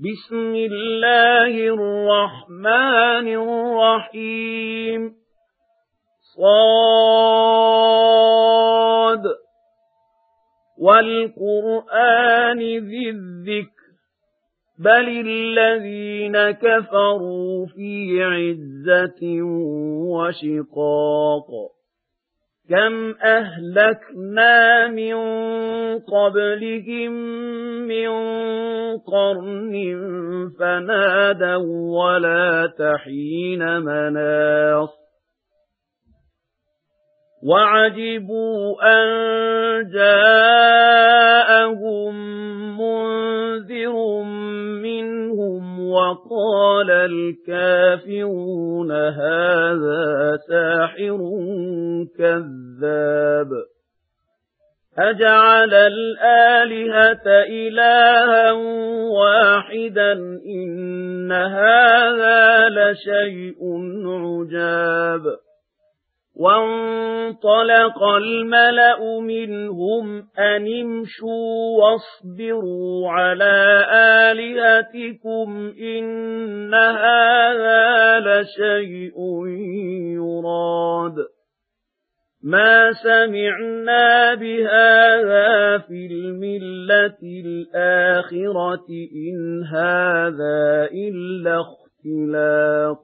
بسم الله الرحمن الرحيم صاد والقرآن ذي الذكر بل الذين كفروا في عزة وشقاق كم أهلكنا من قبلهم من قرن فنادوا ولا تحين مناص وعجبوا أن جاءهم منذر منهم وقال الكافرون هذا ساحر كذاب أجعل الآلهة إلها واحدا إن هذا لشيء عجاب وانطلق الملأ منهم أن امشوا واصبروا على آلهتكم إن هذا لشيء يراد ما سمعنا بهذا في الملة الآخرة إن هذا إلا اختلاق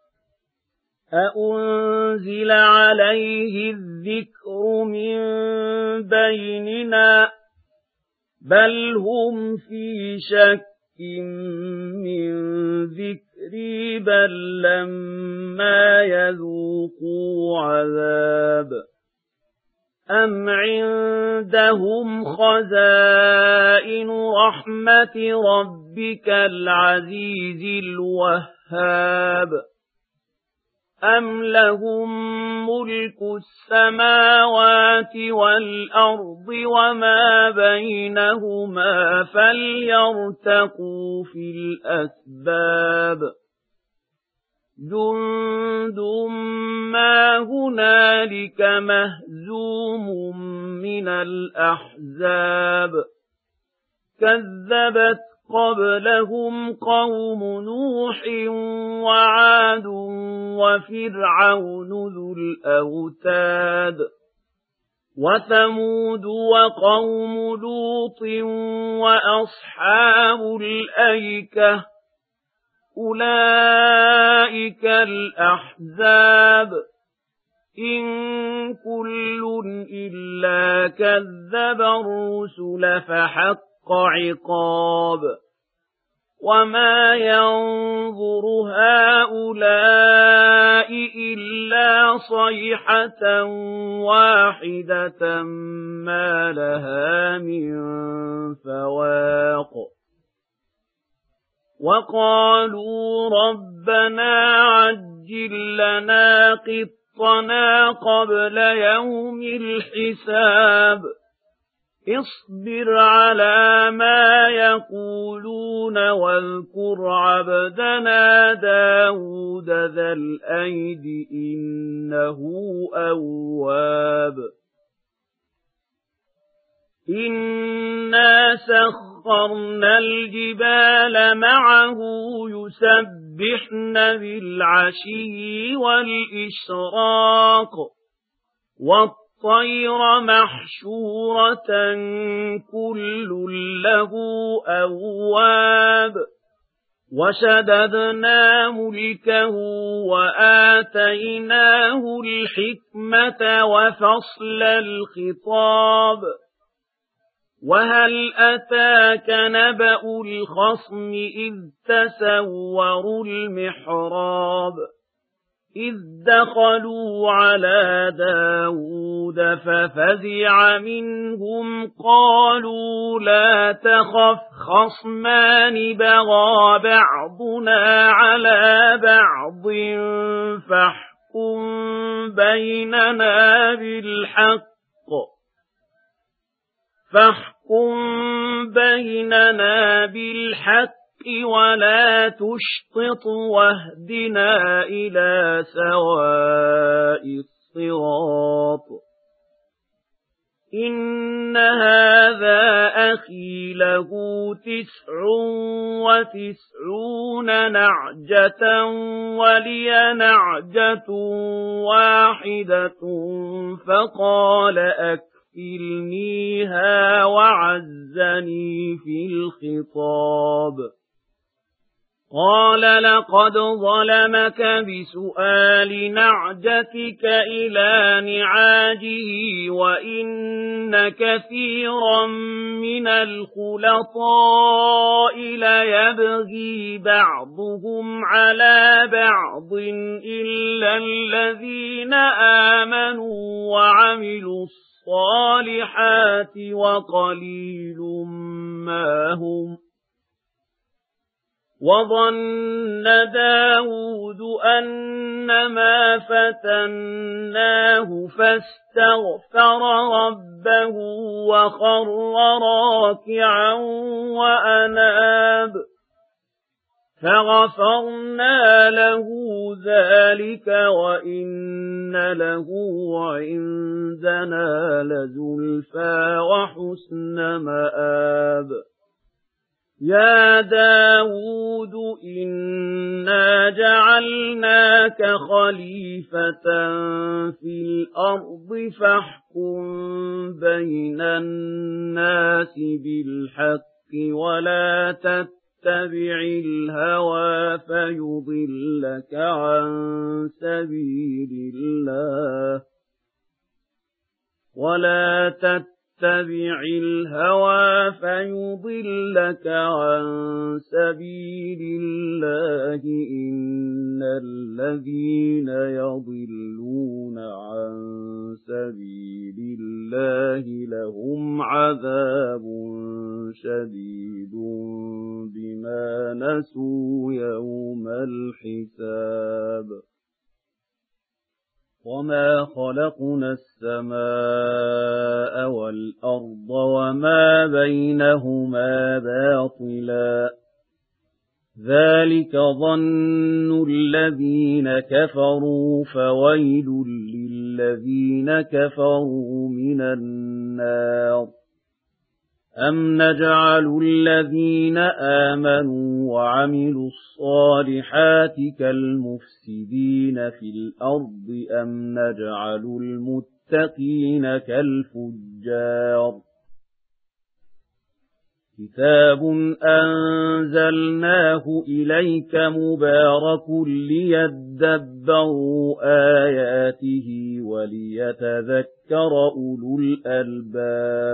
أأنزل عليه الذكر من بيننا بل هم في شك من ذكري بل لما يذوقوا عذاب أم عندهم خزائن رحمة ربك العزيز الوهاب أم لهم ملك السماوات والأرض وما بينهما فليرتقوا في الأسباب جند ما هنالك مهزوم من الأحزاب كذبت قبلهم قوم نوح وعاد وفرعون ذو الأوتاد وثمود وقوم لوط وأصحاب الأيكة أولئك الأحزاب إن كل إلا كذب الرسل فحق عقاب وما ينظر هؤلاء إلا صيحة واحدة ما لها من فواق وقالوا ربنا عجل لنا قطنا قبل يوم الحساب اصبر على ما يقولون واذكر عبدنا داود ذا الأيد إنه أواب إنا سخرنا الجبال معه يسبحن بالعشي والإشراق والطير محشورة كل له أواب وشددنا ملكه وآتيناه الحكمة وفصل الخطاب وهل أتاك نبأ الخصم إذ تسوروا المحراب إذ دخلوا على داود ففزع منهم قالوا لا تخف خصمان بغى بعضنا على بعض فاحكم بيننا بالحق ولا تشطط واهدنا إلى سواء الصراط إن هذا أخي له 99 نعجة ولي نعجة واحدة فقال أكفلنيها وعزني في الخطاب قال لقد ظلمك بسؤال نعجتك إلى نعاجه وإن كثيرا من الخلطاء ليبغي بعضهم على بعض إلا الذين آمنوا وعملوا الصالحات وقليل ما هم وظن داود أنما فتناه فاستغفر ربه وخر راكعا وأناب فغفرنا له ذلك وإن له عندنا لزلفى وحسن مآب يا داود إنا جعلناك خليفة في الأرض فاحكم بين الناس بالحق ولا تتبع الهوى فيضلك عن سبيل الله عن سبيل الله إن الذين يضلون عن سبيل الله لهم عذاب شديد بما نسوا يوم الحساب وما خلقنا السماء والأرض وما بينهما باطلا ذلك ظن الذين كفروا فويل للذين كفروا من النار أم نجعل الذين آمنوا وعملوا الصالحات كالمفسدين في الأرض أم نجعل المتقين كالفجار كتاب أنزلناه إليك مبارك ليدبروا آياته وليتذكر أولو الألباب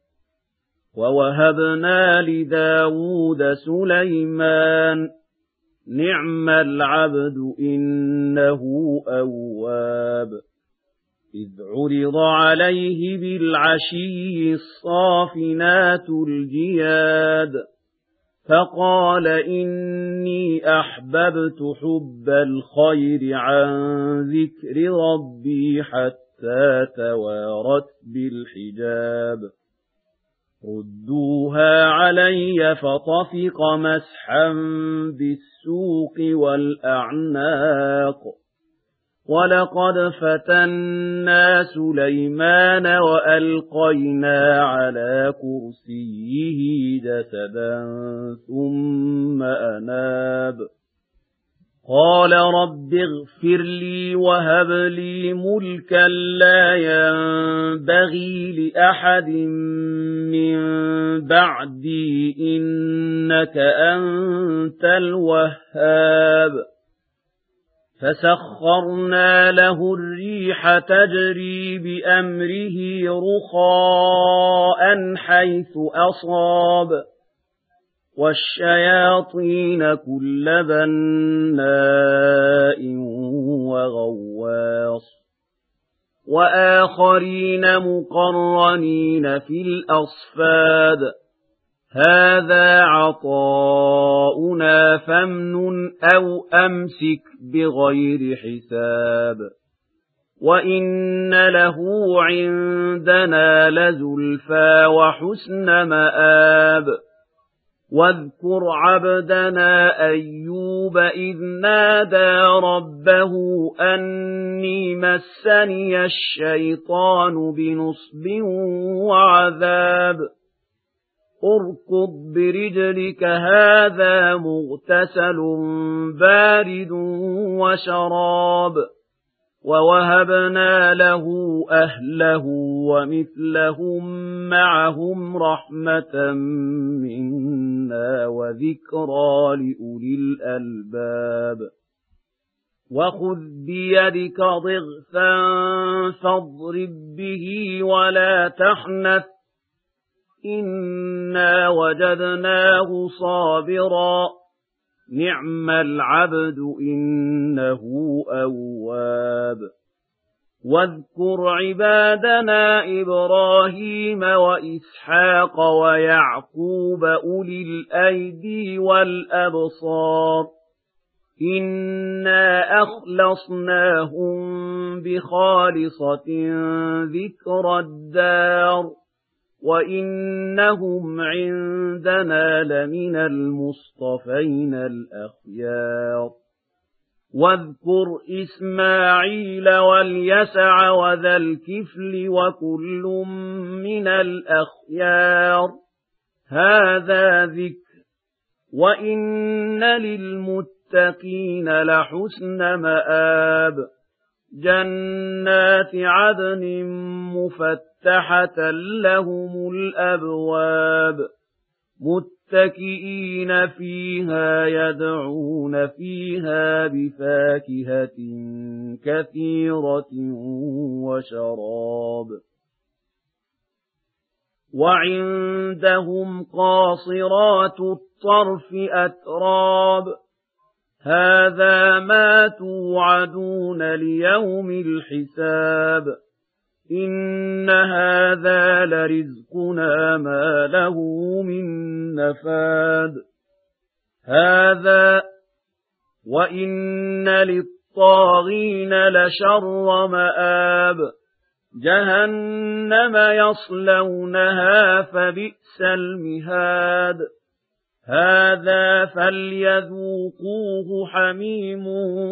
ووهبنا لداود سليمان نعم العبد إنه أواب إذ عرض عليه بالعشي الصافنات الجياد فقال إني أحببت حب الخير عن ذكر ربي حتى توارت بالحجاب ردوها علي فطفق مسحا بالسوق والأعناق ولقد فتنا سليمان وألقينا على كرسيه جسدا ثم أناب قال رب اغفر لي وهب لي ملكا لا ينبغي لأحد من بعدي إنك أنت الوهاب فسخرنا له الريح تجري بأمره رخاء حيث أصاب والشياطين كل بناء وغواص وآخرين مقرنين في الأصفاد هذا عطاؤنا فامنن أو أمسك بغير حساب وإن له عندنا لزلفى وحسن مآب واذكر عبدنا أيوب إذ نادى ربه أني مسني الشيطان بنصب وعذاب اركض برجلك هذا مغتسل بارد وشراب ووهبنا له أهله ومثلهم معهم رحمة منا وذكرى لأولي الألباب وخذ بيدك ضغثا فاضرب به ولا تحنث إنا وجدناه صابرا نعم العبد إنه أواب واذكر عبادنا إبراهيم وإسحاق ويعقوب أولي الأيدي والأبصار إنا أخلصناهم بخالصة ذكر الدار وإنهم عندنا لمن المصطفين الأخيار واذكر إسماعيل واليسع وذا الكفل وكل من الأخيار هذا ذكر وإن للمتقين لحسن مآب جنات عدن مفتحة لهم الأبواب متكئين فيها يدعون فيها بفاكهة كثيرة وشراب وعندهم قاصرات الطرف أتراب هذا ما توعدون ليوم الحساب إن هذا لرزقنا ما له من نفاد هذا وإن للطاغين لشر مآب جهنم يصلونها فبئس المهاد هذا فليذوقوه حميم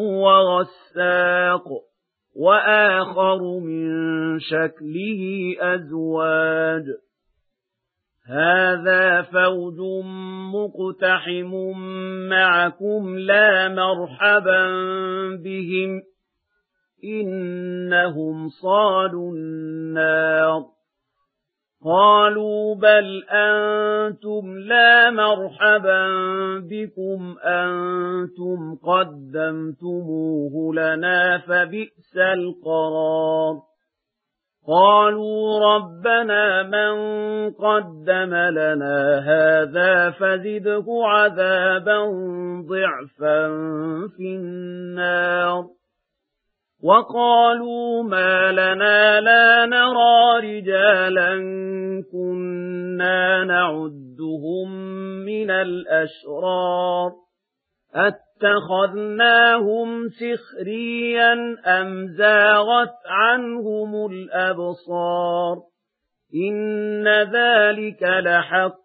وغساق وآخر من شكله أزواج هذا فوج مقتحم معكم لا مرحبا بهم إنهم صالوا النار قالوا بل أنتم لا مرحبا بكم أنتم قدمتموه لنا فبئس القرار قالوا ربنا من قدم لنا هذا فزده عذابا ضعفا في النار وقالوا ما لنا لا نرى رجالا كنا نعدهم من الأشرار أتخذناهم سخريا أم زاغت عنهم الأبصار إن ذلك لحق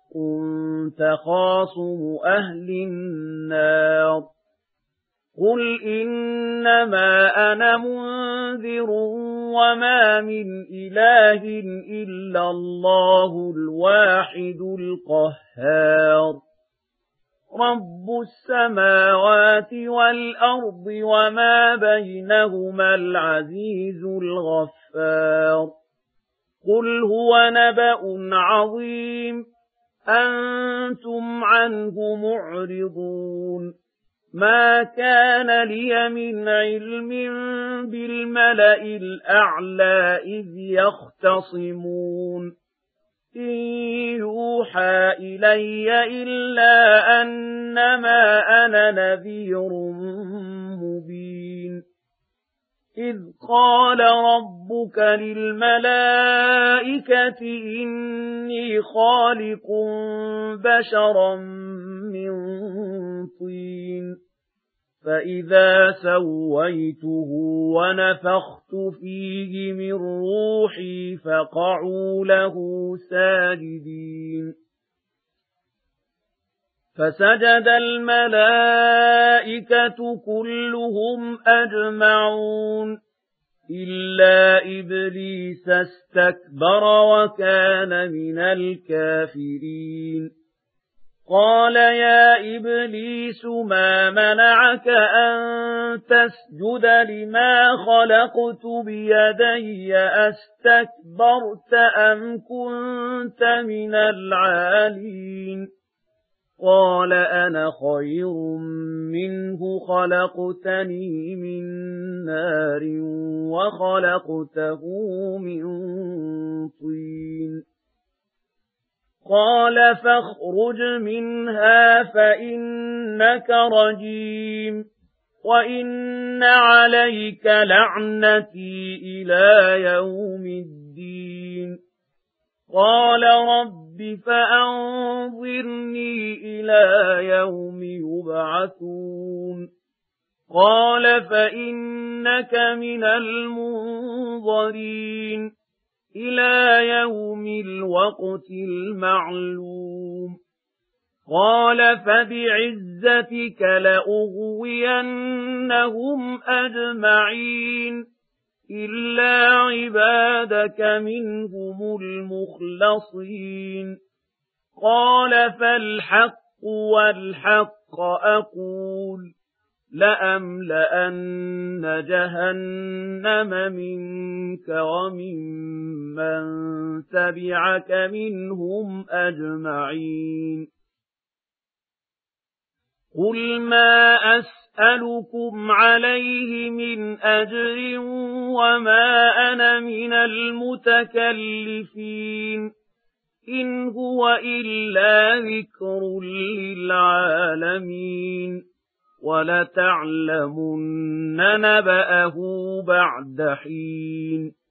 تخاصم أهل النار قل إنما أنا منذر وما من إله إلا الله الواحد القهار رب السماوات والأرض وما بينهما العزيز الغفار قل هو نبأ عظيم أنتم عنه معرضون ما كان لي من علم بالملأ الأعلى إذ يختصمون إن يوحى إلي إلا أنما أنا نذير مبين إذ قال ربك للملائكة إني خالق بشرا من طين فإذا سويته ونفخت فيه من روحي فقعوا له ساجدين فسجد الملائكة كلهم أجمعون إلا إبليس استكبر وكان من الكافرين قال يا إبليس ما منعك أن تسجد لما خلقت بيدي أستكبرت أم كنت من العالين قال أنا خير منه خلقتني من نار وخلقته من طين قال فاخرج منها فإنك رجيم وإن عليك لعنتي إلى يوم الدين قال رب فأنظرني إلى يوم يبعثون قال فإنك من المنظرين إلى يوم الوقت المعلوم قال فبعزتك لأغوينهم أجمعين إلا عبادك منهم المخلصين قال فالحق والحق أقول لأملأن جهنم منك وممن تبعك منهم أجمعين قل ما أسألكم عليه من أجر وما أنا من المتكلفين إن هو إلا ذكر للعالمين ولتعلمن نبأه بعد حين